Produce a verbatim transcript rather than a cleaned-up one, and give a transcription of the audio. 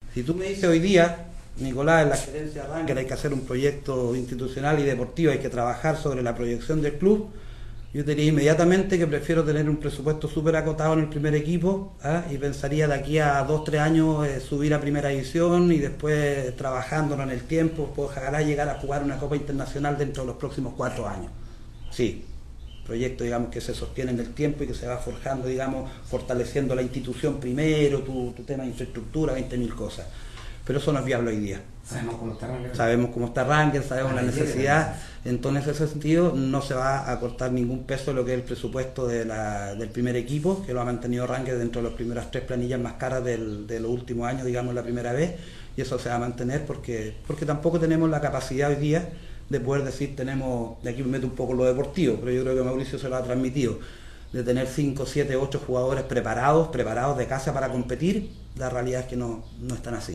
Si tú me dices hoy día, Nicolás, en la gerencia de Ranger hay que hacer un proyecto institucional y deportivo, hay que trabajar sobre la proyección del club, yo te diría inmediatamente que prefiero tener un presupuesto súper acotado en el primer equipo, ¿ah? Y pensaría de aquí a dos, tres años eh, subir a primera división y después trabajándolo en el tiempo, pues ojalá llegar a jugar una Copa Internacional dentro de los próximos cuatro años. Sí, proyecto digamos que se sostiene en el tiempo y que se va forjando, digamos, fortaleciendo la institución primero, tu, tu tema de infraestructura, veinte mil cosas. Pero eso no es viable hoy día. Sabemos cómo está Ranger. Sabemos cómo está Ranger, sabemos la necesidad, entonces en ese sentido no se va a cortar ningún peso de lo que es el presupuesto de la, del primer equipo, que lo ha mantenido Ranger dentro de las primeras tres planillas más caras del, de los últimos años, digamos la primera vez, y eso se va a mantener porque, porque tampoco tenemos la capacidad hoy día de poder decir tenemos, de aquí me meto un poco lo deportivo, pero yo creo que Mauricio se lo ha transmitido, de tener cinco, siete, ocho jugadores preparados, preparados de casa para competir, la realidad es que no, no están así.